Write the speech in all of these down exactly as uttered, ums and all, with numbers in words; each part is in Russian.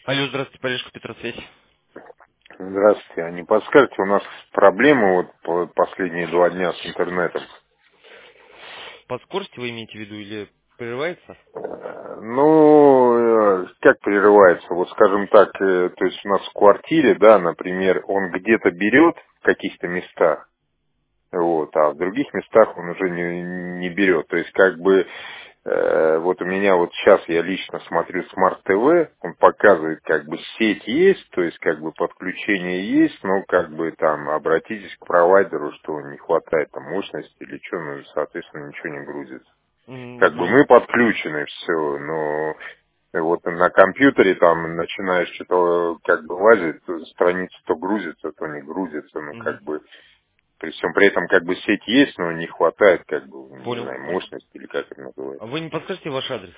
Алло, здравствуйте, Полежка, Петросвязь. Здравствуйте. А не подскажете, у нас проблемы вот по- последние два дня с интернетом. По скорости вы имеете в виду или прерывается? Э, Ну, э, как прерывается? Вот скажем так, э, то есть у нас в квартире, да, например, он где-то берет в каких-то местах, вот, а в других местах он уже не, не берет. То есть как бы э, вот у меня вот сейчас я лично смотрю Смарт ТВ, он показывает как бы сеть есть, то есть как бы подключение есть, но как бы там обратитесь к провайдеру, что не хватает там мощности или что, ну соответственно ничего не грузится. М, Как бы е- мы подключены, все, но вот на компьютере там начинаешь что-то как бы лазить, то страница то грузится, то не грузится, ну мгм. как бы при всем при этом как бы сеть есть, но не хватает как бы, не Понял. знаю, мощности или как это А называется. вы не подскажете ваш адрес?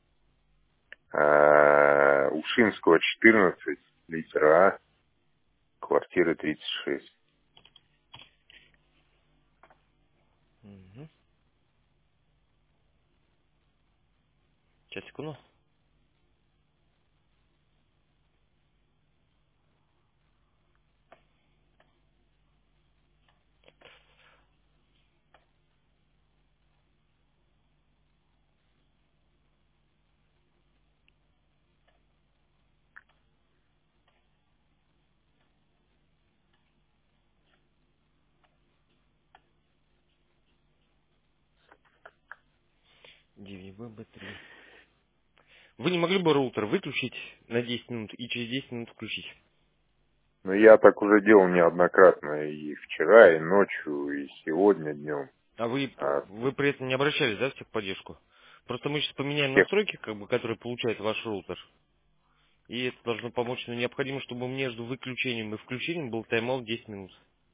А, Ушинского четырнадцать, литера А, квартира тридцать шесть. Мгм. Сейчас, секунду. ди ви би три. Вы не могли бы роутер выключить на десять минут и через десять минут включить? Ну, я так уже делал неоднократно и вчера, и ночью, и сегодня днем. А вы, А вы при этом не обращались, да, в техподдержку? Просто мы сейчас поменяем тех, настройки, как бы, которые получает ваш роутер. И это должно помочь, но необходимо, чтобы между выключением и включением был тайм-аут десять минут.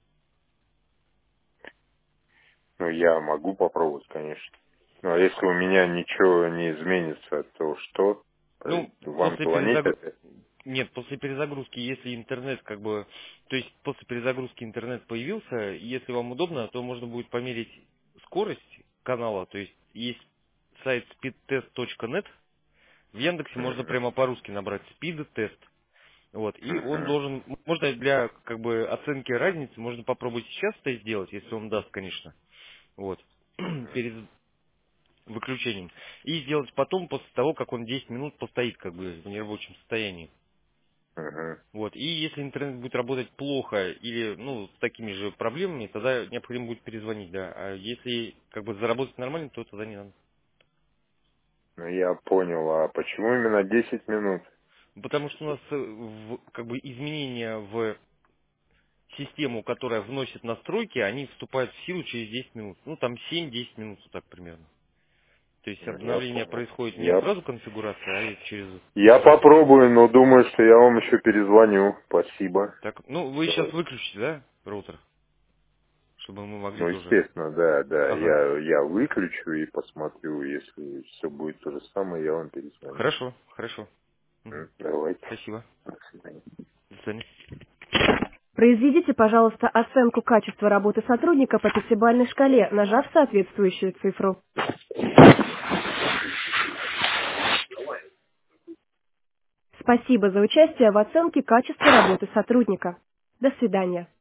ну, я могу попробовать, конечно. Ну, а если у меня ничего не изменится, то что? Э, Ну, Вам после звонить перезагрузки... опять? Нет, после перезагрузки, если интернет как бы... То есть после перезагрузки интернет появился, и если вам удобно, то можно будет померить скорость канала. То есть есть сайт speedtest точка нет. В Яндексе можно Мгм, прямо по-русски набрать speed test. Вот, и он мгм, должен, можно для как бы оценки разницы, можно попробовать сейчас это сделать, если он даст, конечно. Вот. Перед выключением. И сделать потом, после того, как он десять минут постоит как бы в нерабочем состоянии. мгм. Вот. И если интернет будет работать плохо или ну, с такими же проблемами, тогда необходимо будет перезвонить, да. А если как бы заработать нормально, то тогда не надо. Ну, я понял. А почему именно десять минут? Потому что у нас э, в- как бы изменения в систему, которая вносит настройки, они вступают в силу через десять минут. Ну там семь-десять минут, вот так примерно. То есть Ну, я обновление понял. происходит не Я, сразу конфигурация, а и через... я попробую, но думаю, что я вам еще перезвоню. Спасибо. Так, ну вы сейчас Давай. выключите, да, роутер? Чтобы мы могли Ну, тоже... естественно, да, да. Ага. Я, я выключу и посмотрю. Если все будет то же самое, я вам перезвоню. Хорошо, хорошо. Мгм. М, Давайте. Спасибо. До свидания. До свидания. Произведите, пожалуйста, оценку качества работы сотрудника по пятибалльной шкале, нажав соответствующую цифру. Спасибо за участие в оценке качества работы сотрудника. До свидания.